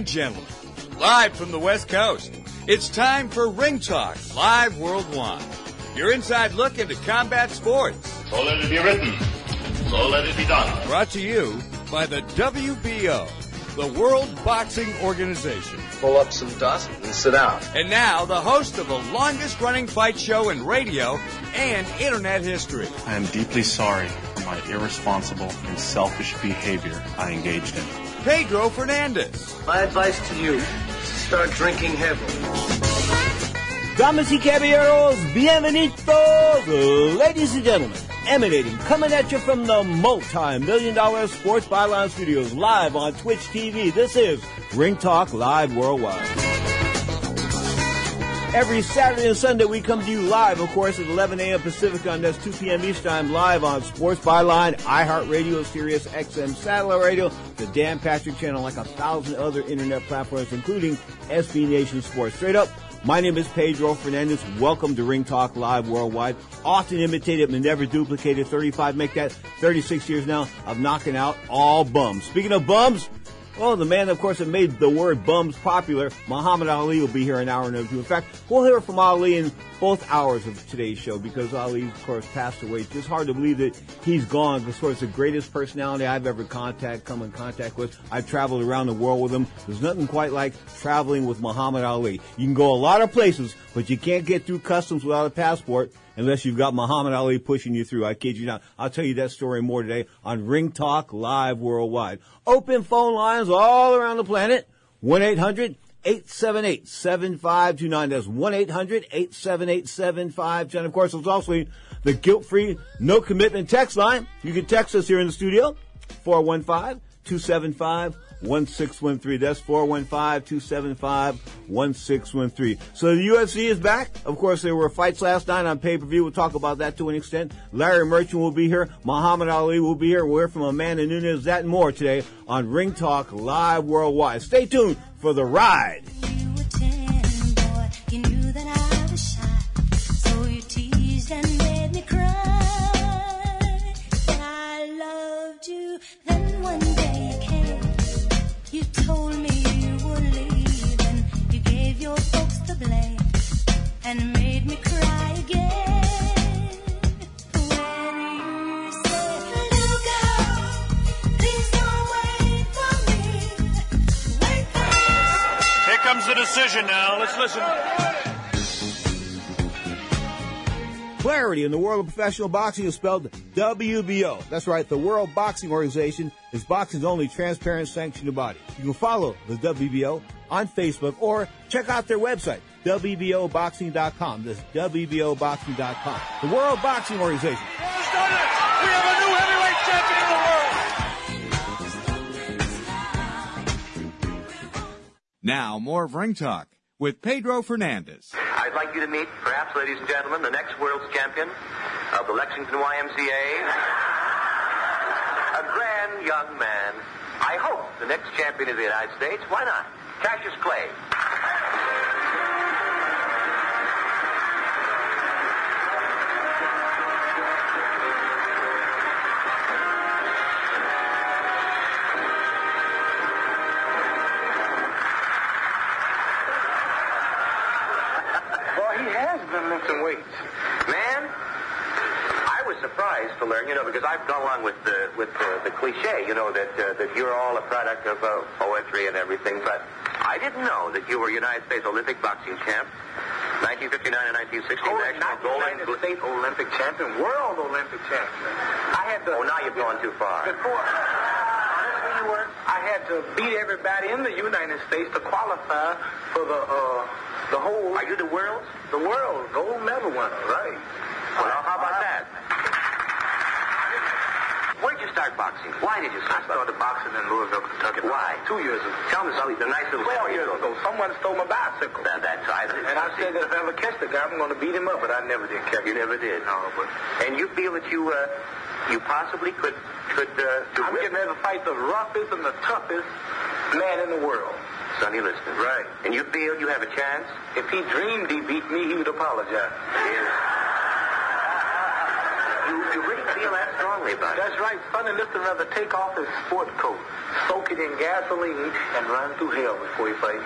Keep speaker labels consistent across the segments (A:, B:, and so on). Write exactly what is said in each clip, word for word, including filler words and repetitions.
A: and gentlemen, live from the West Coast, it's time for Ring Talk Live Worldwide. Your inside look into combat sports.
B: So let it be written. So let it be done.
A: Brought to you by the W B O, the World Boxing Organization.
C: Pull up some dust and sit down.
A: And now, the host of the longest-running fight show in radio and internet history.
D: I am deeply sorry for my irresponsible and selfish behavior I engaged in.
A: Pedro Fernandez.
C: My advice to you is to start drinking heavily.
E: Damas y caballeros, bienvenidos, ladies and gentlemen. Emanating, coming at you from the multi-million dollar Sports Byline Studios, live on Twitch T V. This is Ring Talk Live Worldwide. Every Saturday and Sunday we come to you live, of course, at eleven a.m. Pacific time. That's two p.m. Eastern time, live on Sports Byline, iHeartRadio, Sirius X M Satellite Radio, the Dan Patrick Channel, like a thousand other internet platforms, including S B Nation Sports. Straight up, my name is Pedro Fernandez. Welcome to Ring Talk Live Worldwide. Often imitated but never duplicated. thirty-five, make that thirty-six years now of knocking out all bums. Speaking of bums, well, the man, of course, that made the word bums popular, Muhammad Ali, will be here an hour and two. In fact, we'll hear from Ali in both hours of today's show because Ali, of course, passed away. It's just hard to believe that he's gone because, of course, the greatest personality I've ever contact, come in contact with. I've traveled around the world with him. There's nothing quite like traveling with Muhammad Ali. You can go a lot of places, but you can't get through customs without a passport unless you've got Muhammad Ali pushing you through. I kid you not. I'll tell you that story more today on Ring Talk Live Worldwide. Open phone lines all around the planet. one eight hundred eight seven eight seven five two nine. That's one eight hundred eight seven eight seven five two nine. Of course, there's also the guilt-free, no-commitment text line. You can text us here in the studio, four one five, two seven five, one six one three. That's four one five, two seven five, one six one three. So the U F C is back. Of course, there were fights last night on pay-per-view. We'll talk about that to an extent. Larry Merchant will be here. Muhammad Ali will be here. We'll hear from Amanda Nunes. That and more today on Ring Talk Live Worldwide. Stay tuned for the ride.
F: You were ten, boy. You knew that I was shy. So you teased and made me cry. I loved you. Then one day you came. You told me you were leaving. You gave your folks the blame and made me cry again. When you said, look out, please don't wait for me. Wait for me.
B: Here comes the decision now. Let's listen.
E: Clarity in the world of professional boxing is spelled W B O. That's right, the World Boxing Organization is boxing's only transparent sanctioned body. You can follow the W B O on Facebook or check out their website, W B O boxing dot com. That's W B O boxing dot com. The World Boxing Organization.
B: We have a new heavyweight champion in the world.
A: Now, more of Ring Talk with Pedro Fernandez.
G: I'd like you to meet, perhaps, ladies and gentlemen, the next world's champion of the Lexington Y M C A. A grand young man. I hope the next champion of the United States. Why not? Cassius Clay. Lifting weights. Man, I was surprised to learn, you know, because I've gone along with the with the, the cliche, you know, that uh, that you're all a product of uh, poetry and everything, but I didn't know that you were United States Olympic boxing champ, nineteen fifty-nine and nineteen sixty,
C: Oh,
G: national
C: not
G: gold.
C: United States Olympic champion, world Olympic champion. I had to.
G: Oh, now you've gone too far.
C: Before, honestly, you were. I had to beat everybody in the United States to qualify for the uh, the whole.
G: Are you the world?
C: The world gold medal winner, right?
G: Well, how about that? Where'd you start boxing? Why did you
C: I
G: start
C: started boxing in Louisville, Kentucky.
G: Why?
C: Two years ago.
G: Tell me something. The nice little
C: Twelve
G: story.
C: years ago, someone stole my bicycle.
G: That, that's right.
C: And I said that if I ever catch the guy, I'm going to beat him up, but I never did catch
G: You
C: him.
G: never did.
C: No, but
G: And you feel that you uh, you possibly could could uh, to
C: I'm
G: whip
C: getting ready to fight the roughest and the toughest man in the world.
G: Sonny Liston.
C: Right.
G: And you feel you have a chance?
C: If he dreamed he beat me, he would apologize.
G: You, you really feel that strongly about it.
C: That's right. Sonny Liston rather take off his sport coat, soak it in gasoline, and run through hell before he fights me.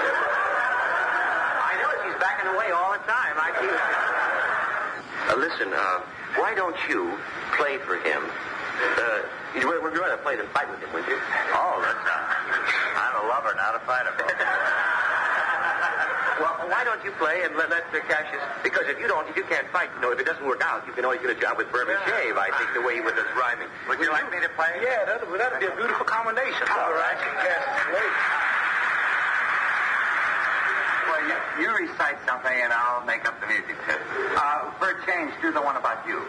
G: I know it. He's backing away all the time. I see it. Uh, listen, uh, why don't you play for him? Uh, you'd, would you rather play than fight with him, would you?
B: Oh, that's uh, I'm a lover, not a fighter.
G: Well, why don't you play and let, let uh, Cassius... Because if you don't, if you can't fight, you know, if it doesn't work out, you can always get a job with Burma Shave, I think, the way he was rhyming.
B: Would you like me to play?
C: Yeah, that'd, that'd be a beautiful combination. All right.
B: Well, you, you recite something, and I'll make up the music, too. Uh, for a change, do the one about you.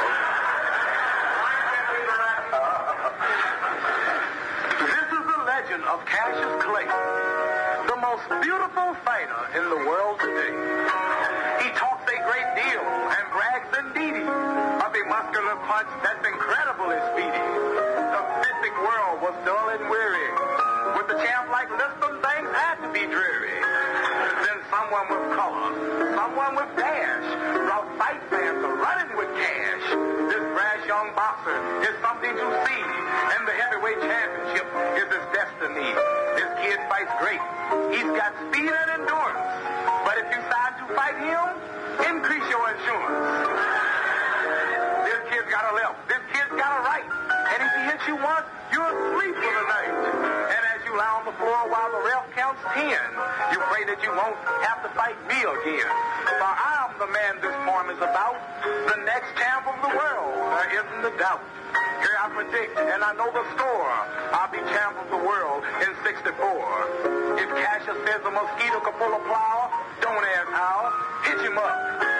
C: This is the legend of Cassius Clay, the most beautiful fighter in the world today. He talks a great deal and brags indeedy of a muscular punch that's incredibly speedy. The physic world was dull and weary. With a champ like Liston, things had to be dreary. Then someone with color, someone with dash, brought fight fans are running with cash. This brash young boxer is something to see, and the heavyweight championship is his destiny. This kid fights great. He's got speed and endurance. But if you decide to fight him, increase your insurance. This kid's got a left. This kid's got a right. And if he hits you once, you're asleep for the night. And as you lie on the floor while the ref counts ten, you pray that you won't have to fight me again. For I'm the man this poem is about, the next champ of the world. There isn't a doubt. Here I predict, and I know the score. I'll be champ of the world in sixty-four. If Cassius says a mosquito could pull a plow, don't ask how. Hitch him up.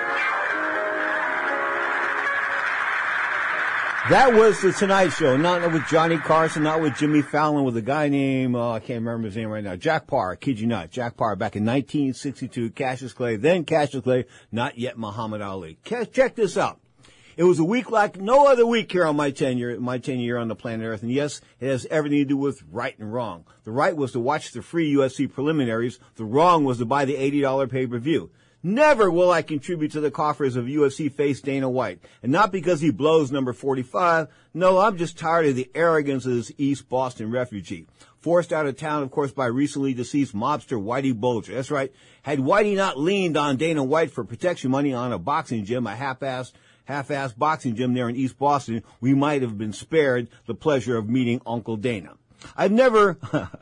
E: That was the Tonight Show, not with Johnny Carson, not with Jimmy Fallon, with a guy named, uh, I can't remember his name right now, Jack Parr, I kid you not, Jack Parr, back in nineteen sixty-two, Cassius Clay, then Cassius Clay, not yet Muhammad Ali. Check this out. It was a week like no other week here on my tenure, my tenure here on the planet Earth, and yes, it has everything to do with right and wrong. The right was to watch the free U F C preliminaries, the wrong was to buy the eighty dollars pay-per-view. Never will I contribute to the coffers of U F C face Dana White. And not because he blows number forty-five. No, I'm just tired of the arrogance of this East Boston refugee. Forced out of town, of course, by recently deceased mobster Whitey Bulger. That's right. Had Whitey not leaned on Dana White for protection money on a boxing gym, a half-assed, half-assed boxing gym there in East Boston, we might have been spared the pleasure of meeting Uncle Dana. I've never...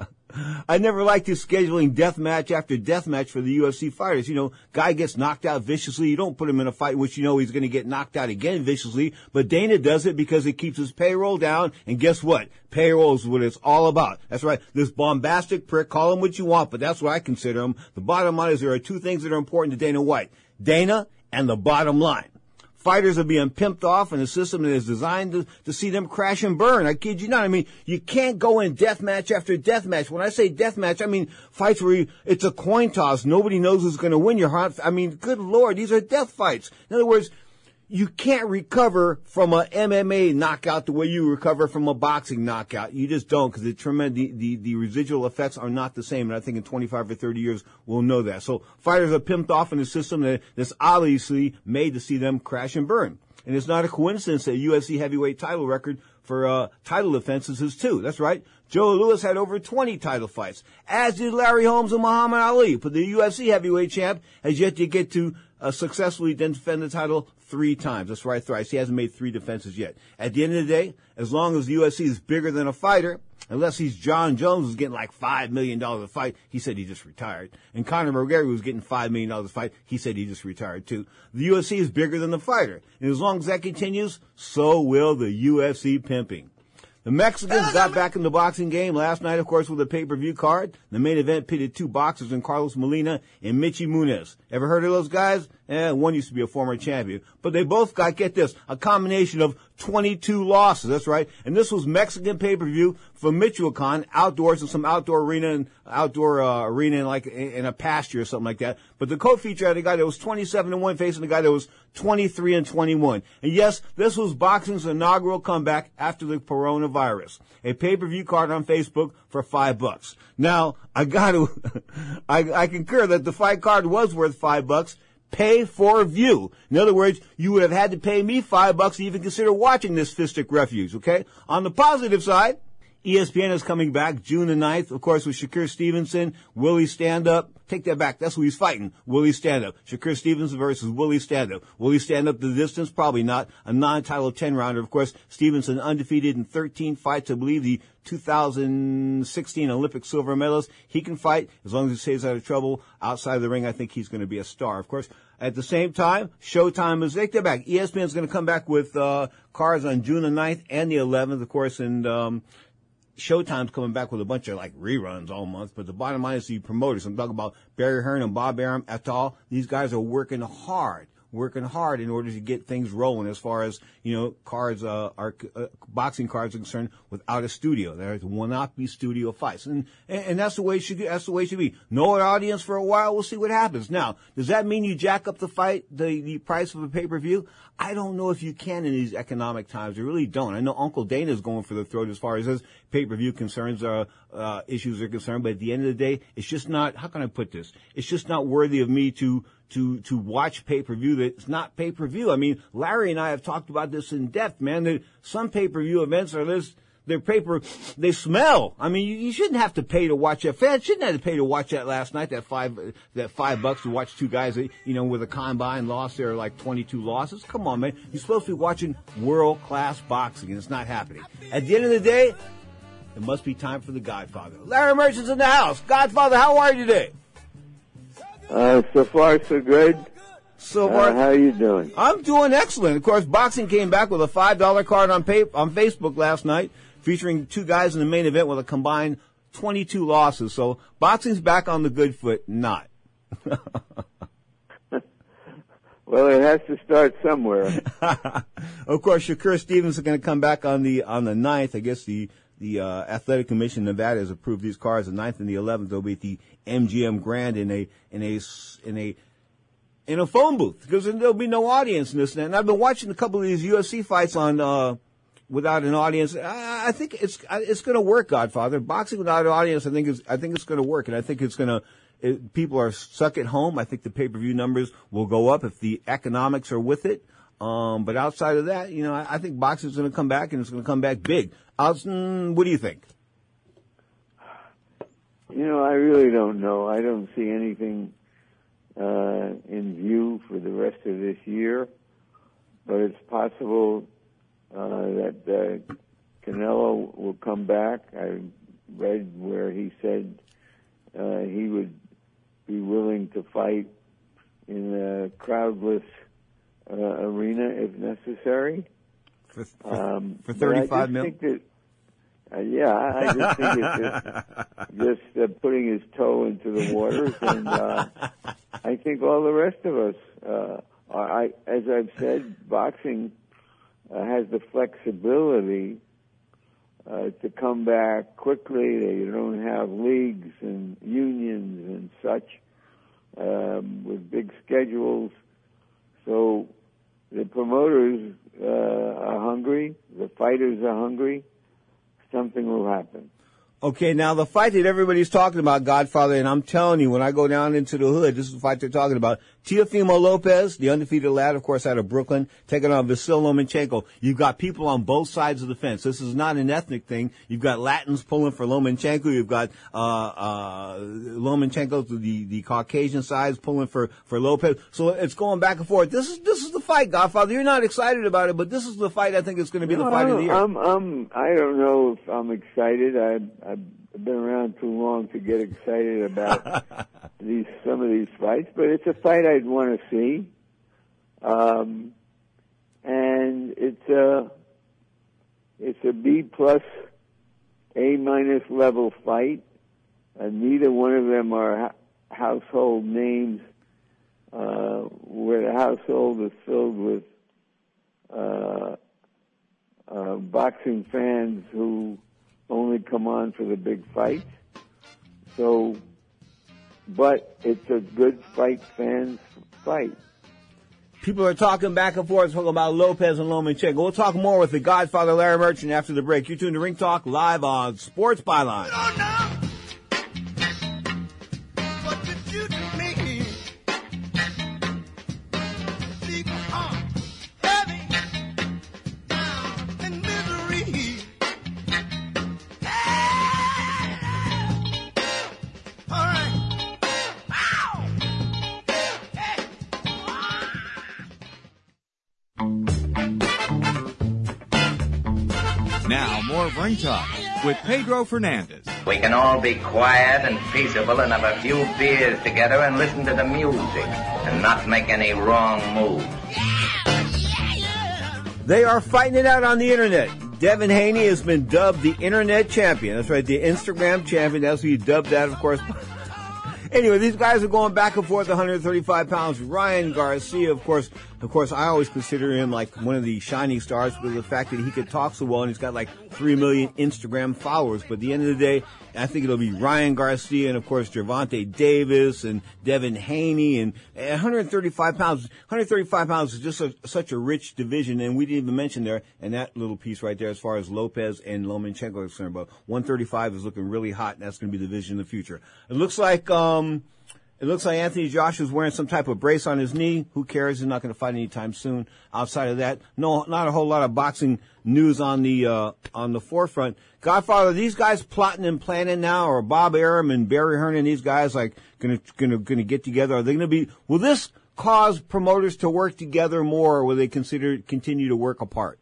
E: I never liked his scheduling death match after death match for the U F C fighters. You know, guy gets knocked out viciously. You don't put him in a fight which you know he's going to get knocked out again viciously. But Dana does it because it keeps his payroll down. And guess what? Payroll is what it's all about. That's right. This bombastic prick, call him what you want, but that's what I consider him. The bottom line is there are two things that are important to Dana White. Dana and the bottom line. Fighters are being pimped off in a system that is designed to, to see them crash and burn. I kid you not. I mean, you can't go in death match after death match. When I say death match, I mean fights where you, it's a coin toss. Nobody knows who's going to win your heart. I mean, good Lord, these are death fights. In other words, you can't recover from a M M A knockout the way you recover from a boxing knockout. You just don't, because the, tremendous, the, the, the residual effects are not the same. And I think in twenty-five or thirty years, we'll know that. So fighters are pimped off in a system that, that's obviously made to see them crash and burn. And it's not a coincidence that U F C heavyweight title record for uh, title defenses is two. That's right. Joe Louis had over twenty title fights, as did Larry Holmes and Muhammad Ali. But the U F C heavyweight champ has yet to get to uh, successfully defend the title three times. That's right, thrice. He hasn't made three defenses yet. At the end of the day, as long as the U F C is bigger than a fighter, unless he's John Jones who's getting like five million dollars a fight, he said he just retired. And Conor McGregor who's getting five million dollars a fight, he said he just retired too. The U F C is bigger than the fighter. And as long as that continues, so will the U F C pimping. The Mexicans got back in the boxing game last night, of course, with a pay-per-view card. The main event pitted two boxers in Carlos Molina and Michi Munez. Ever heard of those guys? Eh, one used to be a former champion. But they both got, get this, a combination of twenty-two losses. That's right. And this was Mexican pay-per-view for Michoacan, outdoors in some outdoor arena, and outdoor uh, arena in like in a pasture or something like that. But the co-feature had a guy that was twenty-seven and one facing a guy that was twenty-three and twenty-one. And yes, this was boxing's inaugural comeback after the coronavirus. A pay-per-view card on Facebook for five bucks. Now, I got to, I, I concur that the fight card was worth five bucks. pay for view. In other words, you would have had to pay me five bucks to even consider watching this fistic refuse, okay? On the positive side, E S P N is coming back June the ninth, of course, with Shakur Stevenson, Willie Stand-Up. Take that back. That's who he's fighting. Willie Stand-Up. Shakur Stevenson versus Willie Stand-Up. Will he stand up the distance? Probably not. A non-title ten-rounder. Of course, Stevenson undefeated in thirteen fights. I believe the two thousand sixteen Olympic silver medalist. He can fight as long as he stays out of trouble. Outside of the ring, I think he's going to be a star. Of course, at the same time, Showtime is, take that back. E S P N is going to come back with uh cards on June the ninth and the eleventh, of course, and um Showtime's coming back with a bunch of like reruns all month, but the bottom line is the promoters. I'm talking about Barry Hearn and Bob Arum et al. These guys are working hard, working hard in order to get things rolling as far as, you know, cards, uh, are, uh, boxing cards are concerned without a studio. There will not be studio fights. And, and, and that's the way it should, that's the way it should be. No audience for a while. We'll see what happens. Now, does that mean you jack up the fight, the, the price of a pay-per-view? I don't know if you can in these economic times. I really don't. I know Uncle Dana's going for the throat as far as his pay-per-view concerns, uh, uh, issues are concerned. But at the end of the day, it's just not, how can I put this? It's just not worthy of me to, to, to watch pay-per-view that's not pay-per-view. I mean, Larry and I have talked about this in depth, man. That some pay-per-view events are this, they're paper, they smell. I mean, you, you shouldn't have to pay to watch that. Fans shouldn't have to pay to watch that last night, that five, that five bucks to watch two guys that, you know, with a combine loss, there are like twenty-two losses. Come on, man. You're supposed to be watching world-class boxing, and it's not happening. At the end of the day, it must be time for the Godfather. Larry Merchant's in the house. Godfather, how are you today?
H: Uh, so far, so good.
E: So far,
H: uh, how are you doing?
E: I'm doing excellent. Of course, boxing came back with a five dollar card on pay, on Facebook last night, featuring two guys in the main event with a combined twenty-two losses. So boxing's back on the good foot. Not.
H: Well, it has to start somewhere.
E: Of course, Shakur Stevens is going to come back on the on the ninth. I guess the the uh, Athletic Commission of Nevada has approved these cards. The ninth and the eleventh. They'll be at the M G M Grand in a in a in a in a phone booth because there'll be no audience in this. And I've been watching a couple of these U F C fights on. Uh, Without an audience, I, I think it's it's going to work, Godfather. Boxing without an audience, I think is I think it's going to work, and I think it's going to. It, people are stuck at home. I think the pay-per-view numbers will go up if the economics are with it. Um, but outside of that, you know, I, I think boxing is going to come back, and it's going to come back big. Alston, what do you think?
H: You know, I really don't know. I don't see anything uh, in view for the rest of this year, but it's possible. Uh, that uh, Canelo will come back. I read where he said uh, he would be willing to fight in a crowdless uh, arena if necessary.
E: For, for,
H: um,
E: for thirty-five
H: I
E: mil?
H: Think that, uh, yeah, I just think it's just, just uh, putting his toe into the waters, and uh, I think all the rest of us, uh, are, I, as I've said, boxing Uh, has the flexibility uh, to come back quickly. They don't have leagues and unions and such um, with big schedules. So the promoters uh, are hungry. The fighters are hungry. Something will happen.
E: Okay, now the fight that everybody's talking about, Godfather, and I'm telling you, when I go down into the hood, this is the fight they're talking about. Teofimo Lopez, the undefeated lad, of course, out of Brooklyn, taking on Vasyl Lomachenko. You've got people on both sides of the fence. This is not an ethnic thing. You've got Latins pulling for Lomachenko. You've got uh uh Lomachenko, the the Caucasian sides, pulling for for Lopez. So it's going back and forth. This is this is the fight, Godfather. You're not excited about it, but this is the fight. I think it's going to be
H: no,
E: the fight of the year.
H: I'm, I'm, I don't know if I'm excited. I, I've been around too long to get excited about these some of these fights, but it's a fight I'd want to see. Um, and it's a it's a B plus, A minus level fight. Uh, neither one of them are ha- household names. Uh, where the household is filled with uh, uh, boxing fans who only come on for the big fights. So, but it's a good fight fans fight.
E: People are talking back and forth, talking about Lopez and Lomachenko. We'll talk more with the Godfather, Larry Merchant, after the break. You're tuned to Ring Talk live on Sports Byline.
I: What did you do to me?
A: Now, more of Ring Talk with Pedro Fernandez.
I: We can all be quiet and peaceable and have a few beers together and listen to the music and not make any wrong moves.
E: They are fighting it out on the internet. Devin Haney has been dubbed the internet champion. That's right, the Instagram champion. That's what you dubbed that, of course. Anyway, these guys are going back and forth, one hundred thirty-five pounds. Ryan Garcia, of course, of course, I always consider him like one of the shining stars because of the fact that he can talk so well and he's got like three million Instagram followers. But at the end of the day, I think it'll be Ryan Garcia and, of course, Gervonta Davis and Devin Haney. And one hundred thirty-five pounds, one hundred thirty-five pounds is just a, such a rich division. And we didn't even mention there, and that little piece right there as far as Lopez and Lomachenko are concerned. But one thirty-five is looking really hot, and that's going to be the division in the future. It looks like, um, It looks like Anthony Joshua's wearing some type of brace on his knee. Who cares? He's not going to fight anytime soon. Outside of that, no, not a whole lot of boxing news on the uh, on the forefront. Godfather, these guys plotting and planning now, or Bob Arum and Barry Hearn and these guys like going to going to going to get together? Are they going to be? Will this cause promoters to work together more, or will they consider continue to work apart?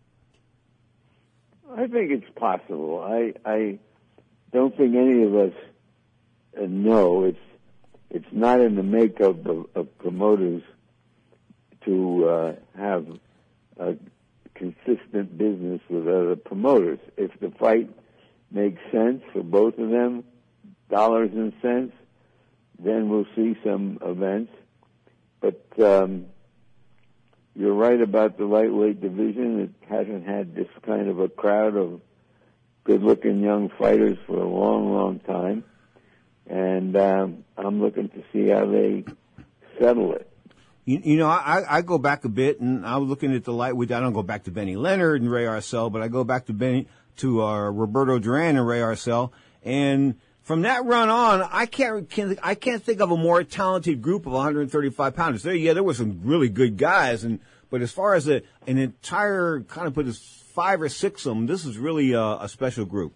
H: I think it's possible. I I don't think any of us uh, know it's. It's not in the makeup of, of promoters to uh, have a consistent business with other promoters. If the fight makes sense for both of them, dollars and cents, then we'll see some events. But um, you're right about the lightweight division. It hasn't had this kind of a crowd of good-looking young fighters for a long, long time. And um, I'm looking to see how they settle it.
E: You, you know, I, I go back a bit, and I was looking at the lightweight. I don't go back to Benny Leonard and Ray Arcel, but I go back to Benny to uh, Roberto Duran and Ray Arcel. And from that run on, I can't, can't I can't think of a more talented group of one hundred thirty-five pounders. There, yeah, there were some really good guys, and but as far as a, an entire kind of put as five or six of them, this is really a, a special group.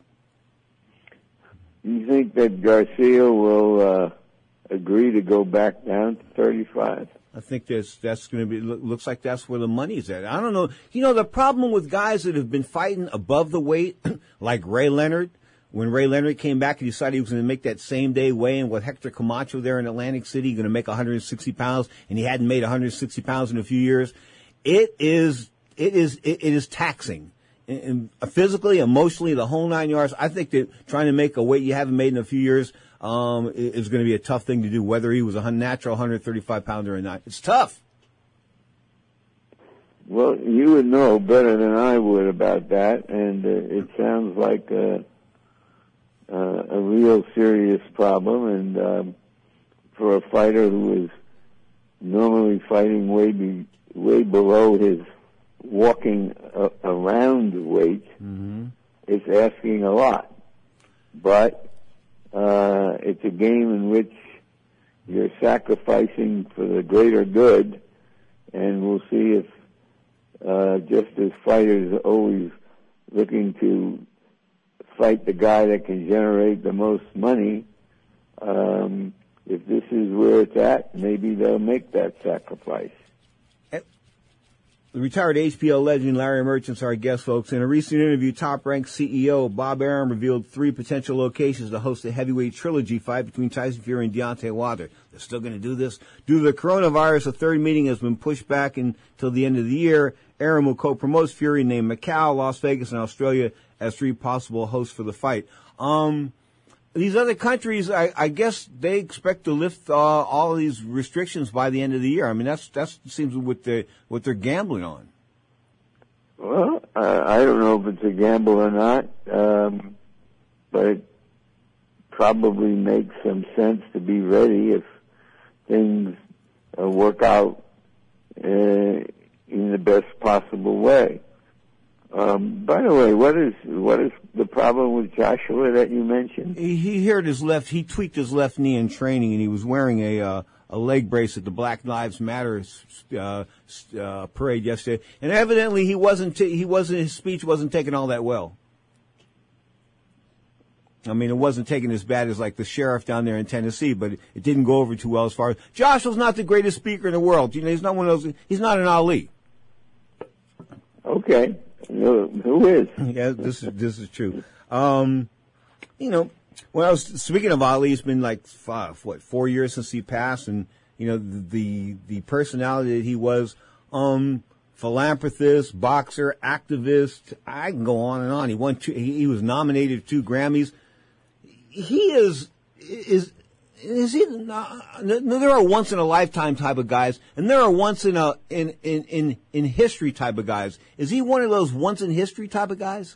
H: You think that Garcia will uh, agree to go back down to thirty-five?
E: I think that's that's going to be. Looks like that's where the money's at. I don't know. You know, the problem with guys that have been fighting above the weight, like Ray Leonard, when Ray Leonard came back and decided he was going to make that same day weigh-in with Hector Camacho there in Atlantic City, going to make one hundred sixty pounds, and he hadn't made one hundred sixty pounds in a few years. It is it is it, it is taxing. And physically, emotionally, the whole nine yards. I think that trying to make a weight you haven't made in a few years um, is going to be a tough thing to do, whether he was a natural one hundred thirty-five pounder or not. It's tough.
H: Well, you would know better than I would about that, and uh, it sounds like a, uh, a real serious problem. And um, for a fighter who is normally fighting way be, way below his walking uh, around weight, mm-hmm. it's asking a lot. But uh, it's a game in which you're sacrificing for the greater good, and we'll see if uh, just as fighters are always looking to fight the guy that can generate the most money, um, if this is where it's at, maybe they'll make that sacrifice.
E: The retired H P L legend Larry Merchant's our guest, folks. In a recent interview, top-ranked C E O Bob Arum revealed three potential locations to host a heavyweight trilogy fight between Tyson Fury and Deontay Wilder. They're still going to do this. Due to the coronavirus, a third meeting has been pushed back until the end of the year. Arum will co-promote Fury, named Macau, Las Vegas, and Australia as three possible hosts for the fight. Um... These other countries, I, I guess they expect to lift uh, all of these restrictions by the end of the year. I mean, that's that's seems what they what they're gambling on.
H: Well, uh, I don't know if it's a gamble or not, um, but it probably makes some sense to be ready if things uh, work out uh, in the best possible way. Um, by the way, what is what is the problem with Joshua that you mentioned?
E: He, he hurt his left. He tweaked his left knee in training, and he was wearing a uh, a leg brace at the Black Lives Matter uh, uh, parade yesterday. And evidently, he wasn't. T- he wasn't. His speech wasn't taken all that well. I mean, it wasn't taken as bad as like the sheriff down there in Tennessee, but it, it didn't go over too well as far as Joshua's not the greatest speaker in the world. You know, he's not one of those. He's not an Ali.
H: Okay. Who, who is?
E: Yeah, this is this is true. Um, you know, when I was speaking of Ali, it's been like five, what four years since he passed, and you know the the personality that he was, um, philanthropist, boxer, activist. I can go on and on. He won two. He, he was nominated for two Grammys. He is is. Is he? No, there are once in a lifetime type of guys, and there are once in a in, in in in history type of guys. Is he one of those once in history type of guys?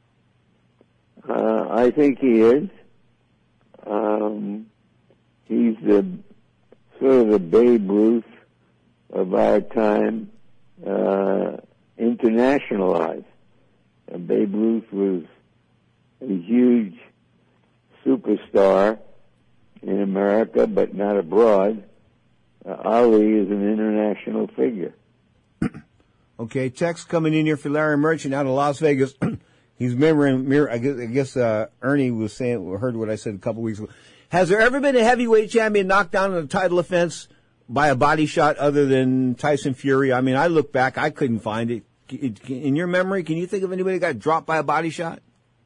H: Uh, I think he is. Um, he's the sort of the Babe Ruth of our time, uh, internationalized. Uh, Babe Ruth was a huge superstar in America, but not abroad. Uh, Ali is an international figure.
E: Okay, text coming in here for Larry Merchant out of Las Vegas. He's mirroring, mirror, I guess, I guess uh, Ernie was saying, heard what I said a couple weeks ago. Has there ever been a heavyweight champion knocked down in a title offense by a body shot other than Tyson Fury? I mean, I look back, I couldn't find it. In your memory, can you think of anybody that got dropped by a body shot?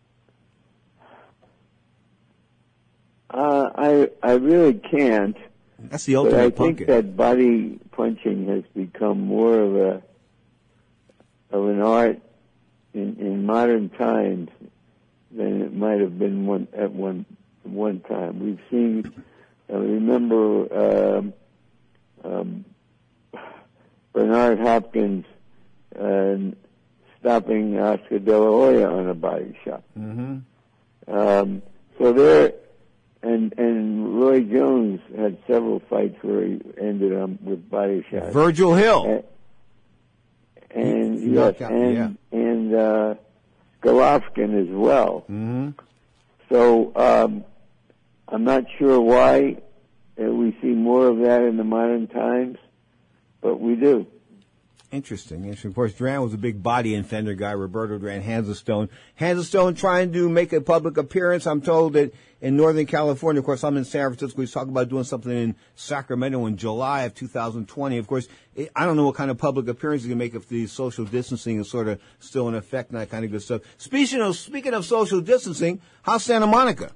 H: Uh, I I really can't.
E: That's the ultimate
H: but I
E: punkin'.
H: think that body punching has become more of a of an art in, in modern times than it might have been one at one one time. We've seen. Uh, remember um, um, Bernard Hopkins uh, stopping Oscar De La Hoya on a body shot.
E: Mm-hmm.
H: Um, so there. And and Roy Jones had several fights where he ended up with body shots.
E: Virgil Hill.
H: And, and
E: He
H: yes,
E: knocked out,
H: and
E: yeah.
H: and uh, Golovkin as well.
E: Mm-hmm.
H: So um, I'm not sure why uh, we see more of that in the modern times, but we do.
E: Interesting. Interesting. Of course, Duran was a big body and fender guy. Roberto Duran, Hands of Stone. Hands of Stone trying to make a public appearance. I'm told that in Northern California, of course, I'm in San Francisco. He's talking about doing something in Sacramento in July of two thousand twenty. Of course, I don't know what kind of public appearance he's going to make if the social distancing is sort of still in effect and that kind of good stuff. Speaking of, speaking of social distancing, how's Santa Monica?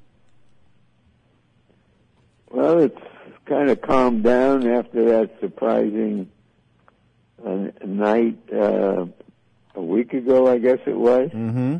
H: Well, it's kind of calmed down after that surprising a night uh, a week ago, I guess it was.
E: Mm-hmm.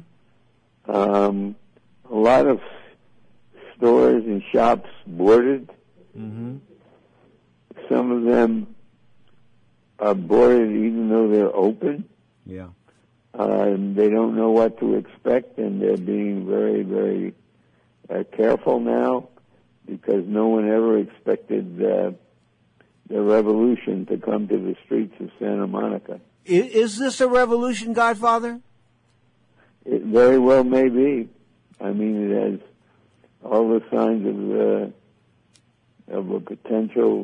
H: Um, a lot of stores and shops boarded.
E: Mm-hmm.
H: Some of them are boarded even though they're open.
E: Yeah.
H: Uh, they don't know what to expect, and they're being very, very uh, careful now because no one ever expected uh, the revolution to come to the streets of Santa Monica.
E: Is, is this a revolution, Godfather?
H: It very well may be. I mean, it has all the signs of uh, of a potential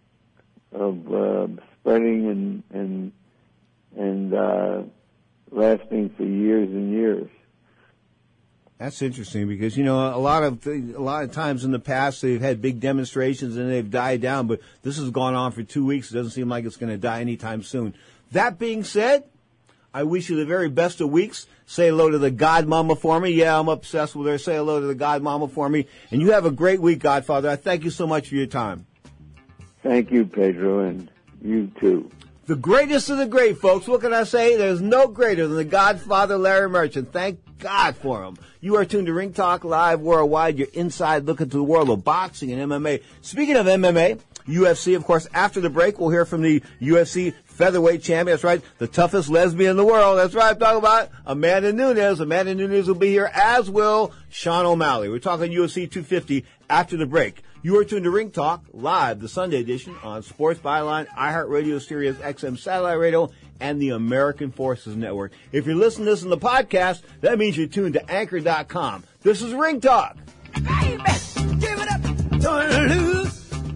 H: of uh, spreading and and and uh, lasting for years and years.
E: That's interesting because, you know, a lot of th- a lot of times in the past they've had big demonstrations and they've died down, but this has gone on for two weeks. It doesn't seem like it's going to die anytime soon. That being said, I wish you the very best of weeks. Say hello to the God Mama for me. Yeah, I'm obsessed with her. Say hello to the God Mama for me. And you have a great week, Godfather. I thank you so much for your time.
H: Thank you, Pedro, and you too.
E: The greatest of the great, folks. What can I say? There's no greater than the Godfather, Larry Merchant. Thank God for him. You are tuned to Ring Talk Live Worldwide, your inside look into the world of boxing and M M A. Speaking of M M A, U F C, of course, after the break, we'll hear from the U F C featherweight champion. That's right, the toughest lesbian in the world. That's right, I'm talking about Amanda Nunes. Amanda Nunes will be here, as will Sean O'Malley. We're talking U F C two fifty after the break. You are tuned to Ring Talk Live, the Sunday edition on Sports Byline, iHeartRadio, Sirius X M Satellite Radio, and the American Forces Network. If you're listening to this in the podcast, that means you're tuned to Anchor dot com. This is Ring Talk.
F: Baby, give it up, don't lose.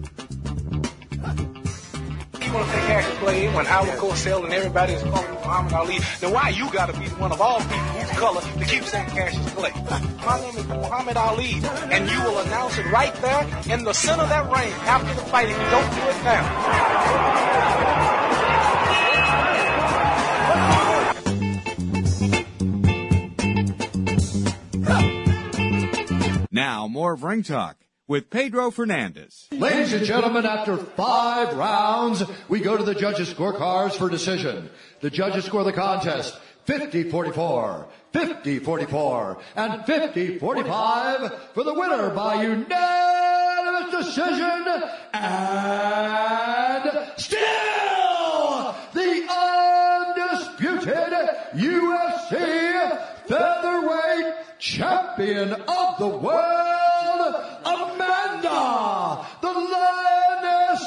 C: You want to say Cassius Clay when Howard Cosell and everybody is calling Muhammad Ali, then why you got to be one of all people whose color to keep saying Cassius Clay? My name is Muhammad Ali, and you will announce it right there in the center of that ring after the fight if you don't do it now.
A: more of Ring Talk with Pedro Fernandez.
J: Ladies and gentlemen, after five rounds, we go to the judges' scorecards for decision. The judges score the contest fifty forty-four, fifty forty-four, and fifty forty-five for the winner by unanimous decision, and still the undisputed U F C featherweight champion of the world, Amanda the Lioness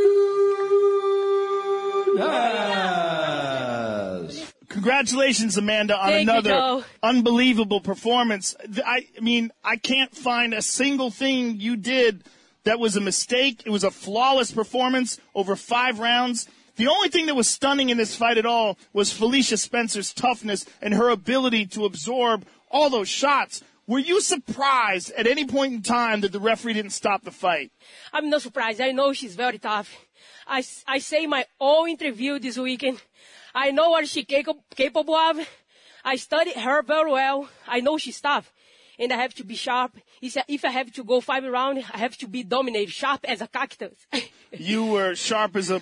J: Nunes.
K: Congratulations, Amanda, on
L: Thank
K: another
L: you,
K: unbelievable performance. I, I mean, I can't find a single thing you did that was a mistake. It was a flawless performance over five rounds. The only thing that was stunning in this fight at all was Felicia Spencer's toughness and her ability to absorb all those shots. Were you surprised at any point in time that the referee didn't stop the fight?
L: I'm not surprised. I know she's very tough. I, I say my whole interview this weekend. I know what she's capable of. I studied her very well. I know she's tough. And I have to be sharp. If I have to go five rounds, I have to be dominated, sharp as a cactus.
K: You were sharp as a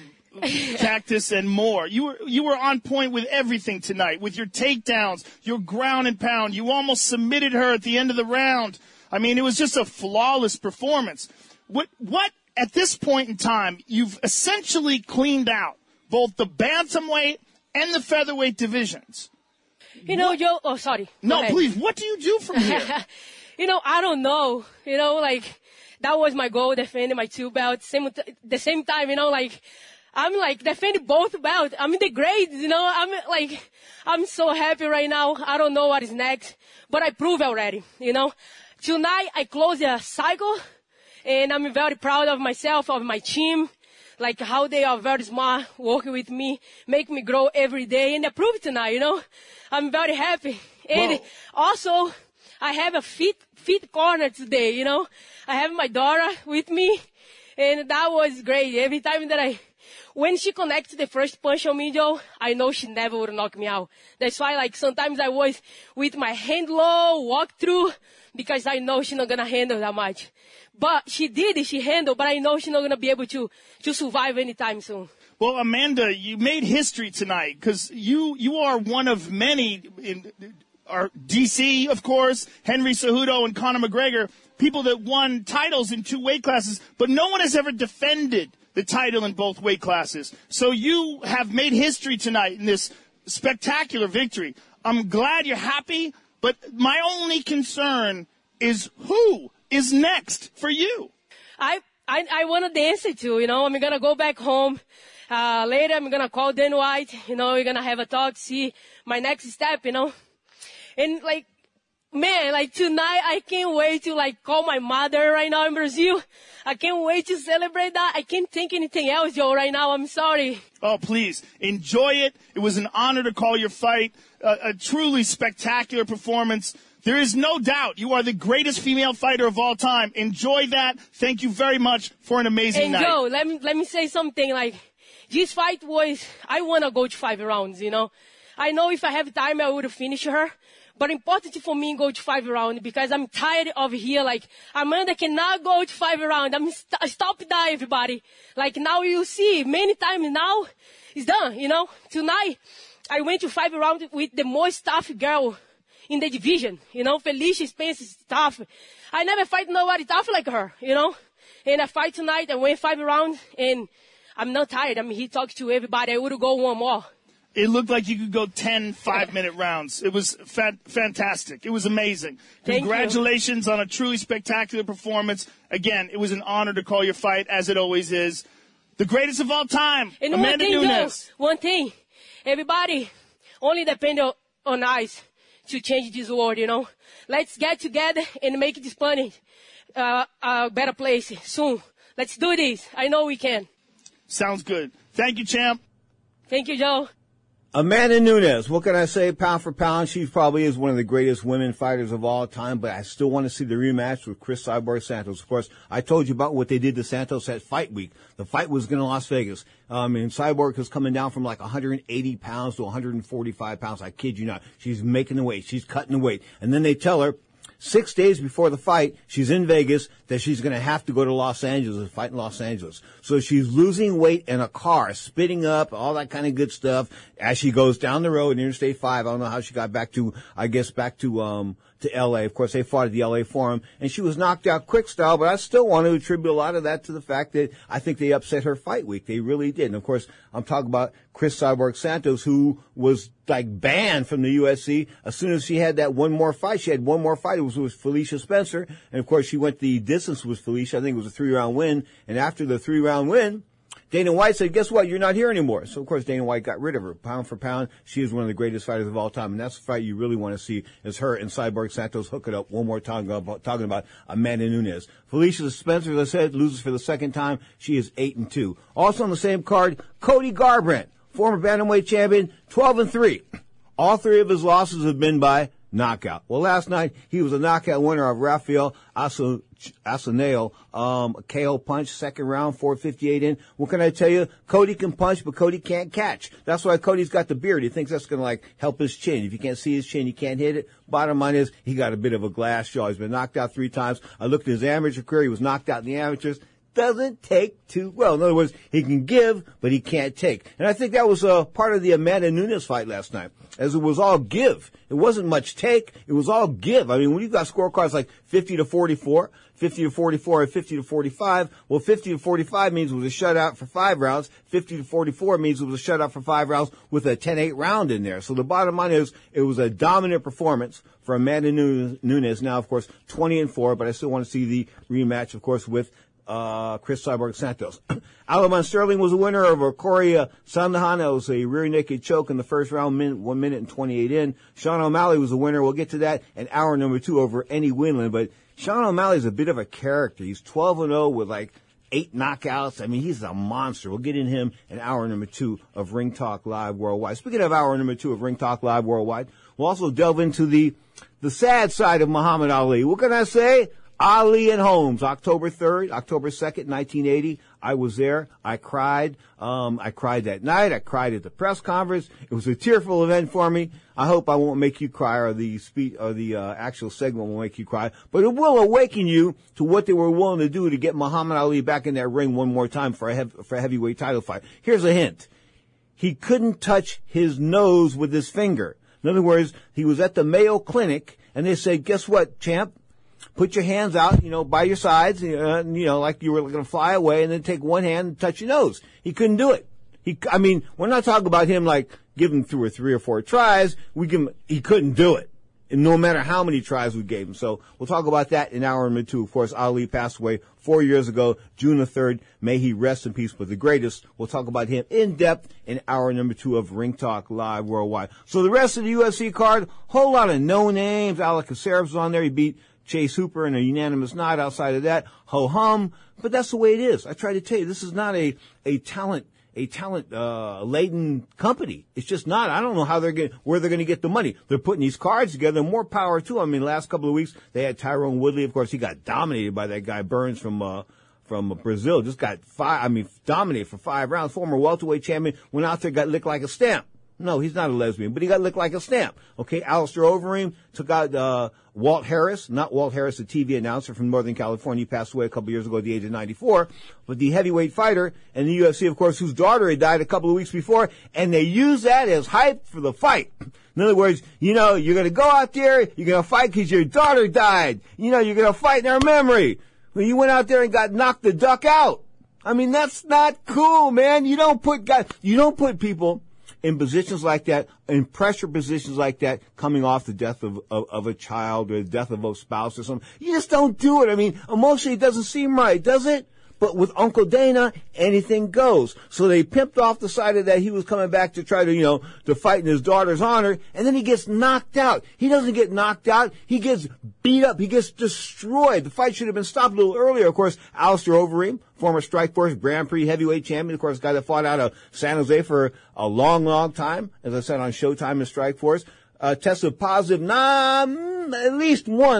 K: cactus and more. You were you were on point with everything tonight, with your takedowns, your ground and pound. You almost submitted her at the end of the round. I mean, it was just a flawless performance. What what at this point in time, you've essentially cleaned out both the bantamweight and the featherweight divisions.
L: You know, Joe, oh, sorry.
K: No, please, what do you do from here?
L: You know, I don't know. You know, like, that was my goal, defending my two belts. Same, the same time, you know, like, I'm like defending both belts. I'm in the grades, you know. I'm like, I'm so happy right now. I don't know what is next, but I proved already, you know. Tonight, I closed a cycle, and I'm very proud of myself, of my team. Like how they are very smart, working with me, make me grow every day, and I proved tonight, you know. I'm very happy. And Whoa. Also, I have a fit, fit corner today, you know. I have my daughter with me, and that was great. Every time that I, when she connected the first punch on me, Joe, I know she never would knock me out. That's why, like, sometimes I was with my hand low, walk through, because I know she's not going to handle that much. But she did, she handled, but I know she's not going to be able to, to survive anytime soon.
K: Well, Amanda, you made history tonight because you, you are one of many in our D C, of course, Henry Cejudo and Conor McGregor, people that won titles in two weight classes, but no one has ever defended the title in both weight classes. So you have made history tonight in this spectacular victory. I'm glad you're happy, but my only concern is who is next for you?
L: I I, I wanted the answer to, you know. I'm going to go back home. Uh, later, I'm going to call Dan White. You know, we're going to have a talk, see my next step, you know. And, like, man, like, tonight, I can't wait to, like, call my mother right now in Brazil. I can't wait to celebrate that. I can't think anything else, Joe, right now. I'm sorry.
K: Oh, please. Enjoy it. It was an honor to call your fight. Uh, a truly spectacular performance. There is no doubt you are the greatest female fighter of all time. Enjoy that. Thank you very much for an amazing
L: and
K: night.
L: Joe, let me, let me say something. Like, this fight was, I want to go to five rounds, you know. I know if I have time, I would finish her. But important for me to go to five rounds because I'm tired of here. Like, Amanda cannot go to five rounds. I'm st- stop that, everybody. Like, now you see, many times now, it's done, you know. Tonight, I went to five rounds with the most tough girl in the division, you know. Felicia Spencer is tough. I never fight nobody tough like her, you know. And I fight tonight, I went five rounds, and I'm not tired. I'm here talking to everybody. I would go one more.
K: It looked like you could go ten five-minute rounds. It was fa- fantastic. It was amazing.
L: Thank
K: Congratulations
L: you.
K: on a truly spectacular performance. Again, it was an honor to call your fight, as it always is. The greatest of all time,
L: and
K: Amanda
L: one thing,
K: Nunes.
L: Joe, one thing, everybody only depend on us to change this world, you know. Let's get together and make this planet uh, a better place soon. Let's do this. I know we can.
K: Sounds good. Thank you, champ.
L: Thank you, Joe.
E: Amanda Nunes, what can I say? Pound for pound, she probably is one of the greatest women fighters of all time, but I still want to see the rematch with Chris Cyborg Santos. Of course, I told you about what they did to Santos at Fight Week. The fight was going to Las Vegas. Um, and Cyborg is coming down from like one hundred eighty pounds to one hundred forty-five pounds. I kid you not. She's making the weight. She's cutting the weight. And then they tell her, six days before the fight, she's in Vegas, that she's going to have to go to Los Angeles and fight in Los Angeles. So she's losing weight in a car, spitting up, all that kind of good stuff as she goes down the road, Interstate five. I don't know how she got back to, I guess, back to, um, to L A. Of course, they fought at the L A Forum, and she was knocked out quick style, but I still want to attribute a lot of that to the fact that I think they upset her fight week. They really did. And, of course, I'm talking about Chris Cyborg Santos, who was, like, banned from the U F C. As soon as she had that one more fight, she had one more fight. It was with Felicia Spencer. And, of course, she went the distance with Felicia. I think it was a three-round win. And after the three-round win, Dana White said, guess what? You're not here anymore. So, of course, Dana White got rid of her. Pound for pound, she is one of the greatest fighters of all time. And that's the fight you really want to see, is her and Cyborg Santos hook it up one more time, talking about Amanda Nunes. Felicia Spencer, as I said, loses for the second time. She is eight and two. Also on the same card, Cody Garbrandt, former bantamweight champion, twelve and three. All three of his losses have been by knockout. Well, last night, he was a knockout winner of Rafael Asuneo, um, a K O punch, second round, four fifty-eight in. What can I tell you? Cody can punch, but Cody can't catch. That's why Cody's got the beard. He thinks that's going to, like, help his chin. If you can't see his chin, you can't hit it. Bottom line is, he got a bit of a glass jaw. He's been knocked out three times. I looked at his amateur career. He was knocked out in the amateurs. Doesn't take too well. In other words, he can give, but he can't take. And I think that was uh, part of the Amanda Nunes fight last night, as it was all give. It wasn't much take. It was all give. I mean, when you've got scorecards like fifty to forty-four, fifty to forty-four, and fifty to forty-five, well, fifty to forty-five means it was a shutout for five rounds. fifty to forty-four means it was a shutout for five rounds with a ten eight round in there. So the bottom line is, it was a dominant performance for Amanda Nunes. Now, of course, twenty and four, but I still want to see the rematch, of course, with Uh, Chris Cyborg Santos. Aljamain Sterling was a winner over Corey uh, Sandhagen. That was a rear naked choke in the first round, minute, one minute and twenty-eight in. Sean O'Malley was a winner. We'll get to that in hour number two over Eddie Winland. But Sean O'Malley's a bit of a character. He's twelve and oh with like eight knockouts. I mean, he's a monster. We'll get in him in hour number two of Ring Talk Live Worldwide. Speaking of hour number two of Ring Talk Live Worldwide, we'll also delve into the, the sad side of Muhammad Ali. What can I say? Ali and Holmes, October third, October second, nineteen eighty. I was there. I cried. Um, I cried that night. I cried at the press conference. It was a tearful event for me. I hope I won't make you cry, or the speech, or the uh, actual segment won't make you cry. But it will awaken you to what they were willing to do to get Muhammad Ali back in that ring one more time for a, hev- for a heavyweight title fight. Here's a hint. He couldn't touch his nose with his finger. In other words, he was at the Mayo Clinic, and they said, guess what, champ? Put your hands out, you know, by your sides, uh, you know, like you were going to fly away, and then take one hand and touch your nose. He couldn't do it. He, I mean, we're not talking about him like giving through or three or four tries. We give him, he couldn't do it. And no matter how many tries we gave him. So we'll talk about that in hour number two. Of course, Ali passed away four years ago, June the third. May he rest in peace, but the greatest. We'll talk about him in depth in hour number two of Ring Talk Live Worldwide. So the rest of the U F C card, whole lot of no names. Alec Caceres was on there. He beat Chase Hooper in a unanimous nod. Outside of that, ho-hum. But that's the way it is. I try to tell you, this is not a, a talent, a talent, uh, laden company. It's just not. I don't know how they're going, where they're going to get the money. They're putting these cards together. More power to them. I mean, last couple of weeks, they had Tyrone Woodley. Of course, he got dominated by that guy Burns from, uh, from Brazil. Just got five, I mean, dominated for five rounds. Former welterweight champion went out there, got licked like a stamp. No, he's not a lesbian, but he got licked like a stamp. Okay, Alistair Overeem took out uh Walt Harris, not Walt Harris, the T V announcer from Northern California. He passed away a couple years ago at the age of ninety-four. But the heavyweight fighter in the U F C, of course, whose daughter had died a couple of weeks before, and they use that as hype for the fight. In other words, you know, you're going to go out there, you're going to fight because your daughter died. You know, you're going to fight in her memory. Well, you went out there and got knocked the duck out. I mean, that's not cool, man. You don't put guys, you don't put people in positions like that, in pressure positions like that, coming off the death of, of, of a child or the death of a spouse or something. You just don't do it. I mean, emotionally it doesn't seem right, does it? But with Uncle Dana, anything goes. So they pimped off the side of that he was coming back to try to, you know, to fight in his daughter's honor, and then he gets knocked out. He doesn't get knocked out. He gets beat up. He gets destroyed. The fight should have been stopped a little earlier. Of course, Alistair Overeem, former Strikeforce Grand Prix heavyweight champion, of course, guy that fought out of San Jose for a long, long time, as I said, on Showtime and Strikeforce, uh, tested positive, nah, at least once,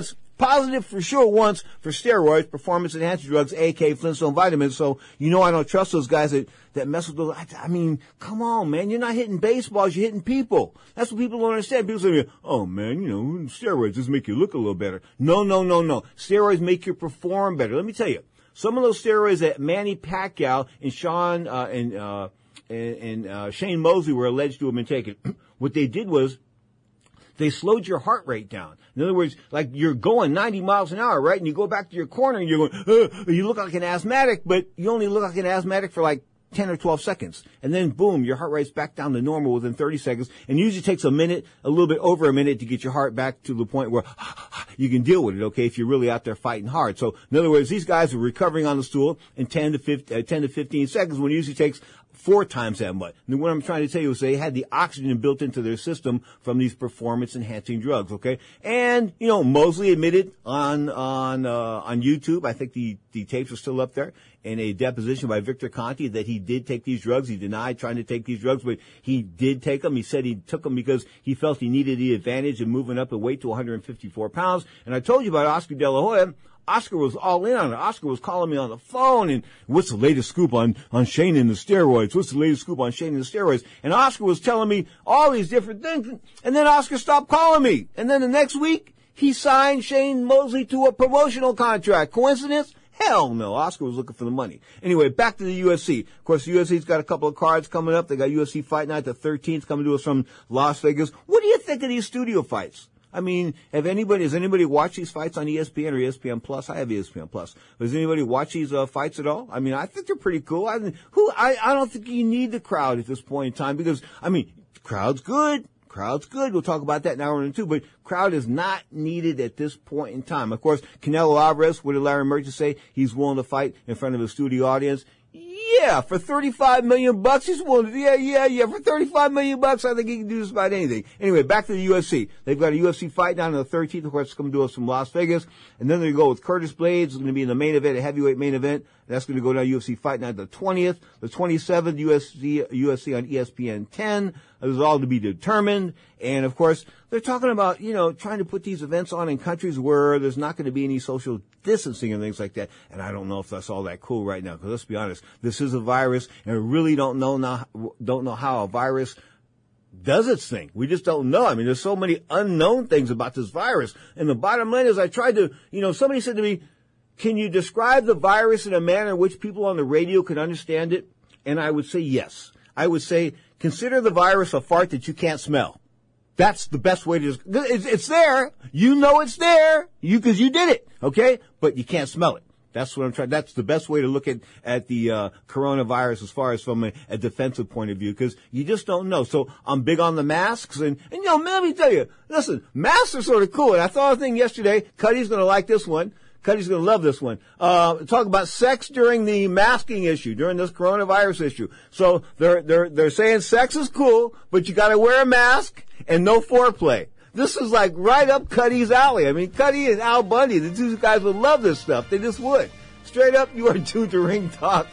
E: positive for sure once for steroids, performance-enhancing drugs, aka Flintstone vitamins. So you know I don't trust those guys that, that mess with those. I, I mean, come on, man. You're not hitting baseballs. You're hitting people. That's what people don't understand. People say, oh, man, you know, steroids just make you look a little better. No, no, no, no. Steroids make you perform better. Let me tell you. Some of those steroids that Manny Pacquiao and Sean uh, and, uh, and, and uh, Shane Mosley were alleged to have been taken, what they did was they slowed your heart rate down. In other words, like you're going ninety miles an hour, right? And you go back to your corner and you're going, uh, you look like an asthmatic, but you only look like an asthmatic for like ten or twelve seconds. And then boom, your heart rate's back down to normal within thirty seconds. And it usually takes a minute, a little bit over a minute to get your heart back to the point where you can deal with it, okay, if you're really out there fighting hard. So in other words, these guys are recovering on the stool in ten to fifteen seconds when it usually takes four times that much. And what I'm trying to tell you is they had the oxygen built into their system from these performance-enhancing drugs, okay? And, you know, Mosley admitted on on uh, on YouTube, I think the, the tapes are still up there, in a deposition by Victor Conti that he did take these drugs. He denied trying to take these drugs, but he did take them. He said he took them because he felt he needed the advantage of moving up in weight to one hundred fifty-four pounds. And I told you about Oscar De La Hoya. Oscar was all in on it. Oscar was calling me on the phone and what's the latest scoop on, on Shane and the steroids? What's the latest scoop on Shane and the steroids? And Oscar was telling me all these different things. And then Oscar stopped calling me. And then the next week, he signed Shane Mosley to a promotional contract. Coincidence? Hell no. Oscar was looking for the money. Anyway, back to the U F C. Of course, the U F C's got a couple of cards coming up. They got U F C Fight Night the thirteenth coming to us from Las Vegas. What do you think of these studio fights? I mean, have anybody, has anybody watched these fights on E S P N or E S P N Plus? I have E S P N Plus. Has anybody watched these uh, fights at all? I mean, I think they're pretty cool. I who I, I don't think you need the crowd at this point in time because, I mean, crowd's good. Crowd's good. We'll talk about that in hour and two, but crowd is not needed at this point in time. Of course, Canelo Alvarez, what did Larry Merchant say? He's willing to fight in front of a studio audience. Yeah, for thirty-five million bucks, he's willing to, yeah, yeah, yeah, for thirty-five million bucks, I think he can do just about anything. Anyway, back to the U F C. They've got a U F C fight down on the thirteenth, of course, it's coming to us from Las Vegas. And then they go with Curtis Blades, it's going to be in the main event, a heavyweight main event. That's going to go down U F C Fight Night the twentieth. The twenty-seventh, U F C, U F C on E S P N ten. This is all to be determined. And, of course, they're talking about, you know, trying to put these events on in countries where there's not going to be any social distancing and things like that. And I don't know if that's all that cool right now, because let's be honest, this is a virus, and we really don't know now, don't know how a virus does its thing. We just don't know. I mean, there's so many unknown things about this virus. And the bottom line is I tried to, you know, somebody said to me, can you describe the virus in a manner in which people on the radio can understand it? And I would say yes. I would say, consider the virus a fart that you can't smell. That's the best way to, it's, it's there. You know it's there. You, cause you did it. Okay? But you can't smell it. That's what I'm trying, that's the best way to look at, at the, uh, coronavirus as far as from a, a defensive point of view, cause you just don't know. So I'm big on the masks and, and you know, man, let me tell you, listen, masks are sort of cool. And I thought a thing yesterday, Cuddy's gonna like this one. Cuddy's going to love this one. Uh, talk about sex during the masking issue, during this coronavirus issue. So they're, they're, they're saying sex is cool, but you got to wear a mask and no foreplay. This is like right up Cuddy's alley. I mean, Cuddy and Al Bundy, the two guys would love this stuff. They just would. Straight up, you are tuned to Ring Talk.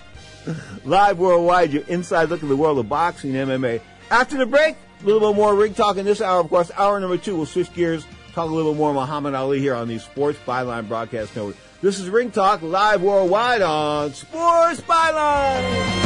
E: Live worldwide, your inside look at the world of boxing and M M A. After the break, a little bit more Ring Talk in this hour. Of course, hour number two, we'll switch gears. Talk a little more Muhammad Ali here on the Sports Byline Broadcast Network. This is Ring Talk live worldwide on Sports Byline.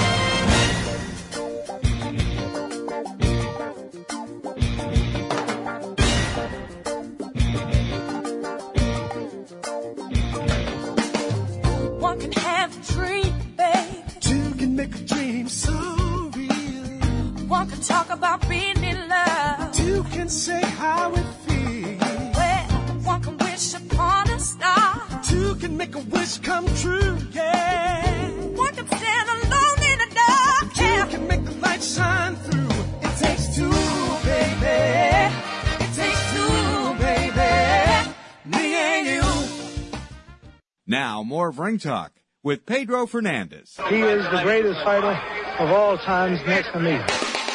F: One can have a dream, babe. Two can make a dream so real. One can talk about being in love. Two can say how it feels. One can wish upon a star. Two can make a wish come true, yeah. One can stand alone in the dark. Two yeah. can make the light shine through. It takes two, baby. It takes two, baby. Me and you.
A: Now, more of Ring Talk with Pedro Fernandez.
M: He is the greatest fighter of all times next to me.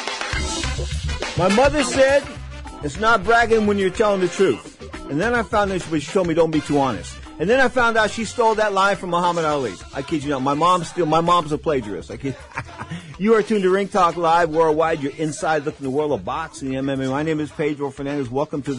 E: My mother said, it's not bragging when you're telling the truth. And then I found out, but she told me don't be too honest. And then I found out she stole that line from Muhammad Ali. I kid you not. My mom's still, my mom's a plagiarist. I kid. You are tuned to Ring Talk Live worldwide. You're inside looking at the world of boxing and M M A. My name is Pedro Fernandez. Welcome to the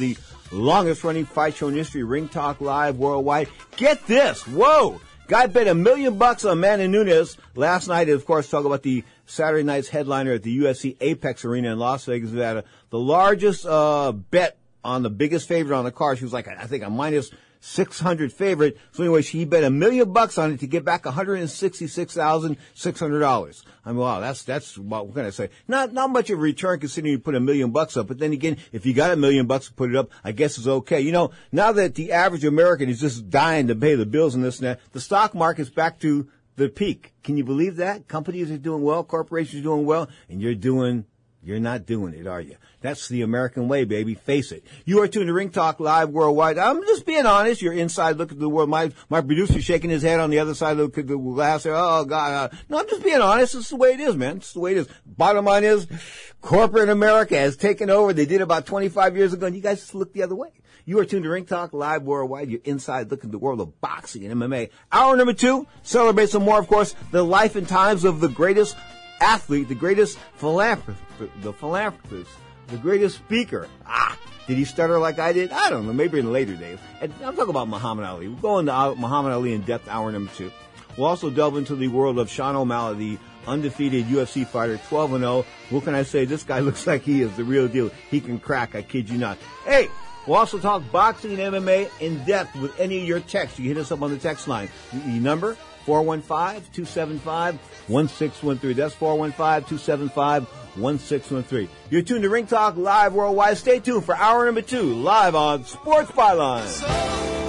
E: longest running fight show in history, Ring Talk Live Worldwide. Get this. Whoa. Guy bet a million bucks on Amanda Nunes last night. Of course, talk about the Saturday night's headliner at the U F C Apex Arena in Las Vegas. We had a, the largest uh bet on the biggest favorite on the card. She was like, I think, a minus six hundred favorite. So anyway, she bet a million bucks on it to get back one hundred sixty-six thousand six hundred dollars. I mean, wow, that's, that's what we're going to say. Not, not much of a return considering you put a million bucks up. But then again, if you got a million bucks to put it up, I guess it's okay. You know, now that the average American is just dying to pay the bills and this and that, the stock market's back to the peak. Can you believe that? Companies are doing well, corporations are doing well, and you're doing You're not doing it, are you? That's the American way, baby. Face it. You are tuned to Ring Talk Live Worldwide. I'm just being honest. You're inside look at the world. My my producer's shaking his head on the other side of the glass. Oh, God. Uh, no, I'm just being honest. It's the way it is, man. It's the way it is. Bottom line is, corporate America has taken over. They did about twenty-five years ago, and you guys just look the other way. You are tuned to Ring Talk Live Worldwide. You're inside looking at the world of boxing and M M A. Hour number two celebrates some more, of course, the life and times of the greatest athlete, the greatest philanthropist, the philanthropist, the greatest speaker. Ah, did he stutter like I did? I don't know. Maybe in later days. And I'm talking about Muhammad Ali. We'll go into Muhammad Ali in depth, hour number two. We'll also delve into the world of Sean O'Malley, the undefeated U F C fighter, twelve and oh. What can I say? This guy looks like he is the real deal. He can crack, I kid you not. Hey, we'll also talk boxing and M M A in depth with any of your texts. You hit us up on the text line. The number, four one five, two seven five, one six one three. That's four one five, two seven five, one six one three. You're tuned to Ring Talk Live Worldwide. Stay tuned for hour number two, live on Sports Byline.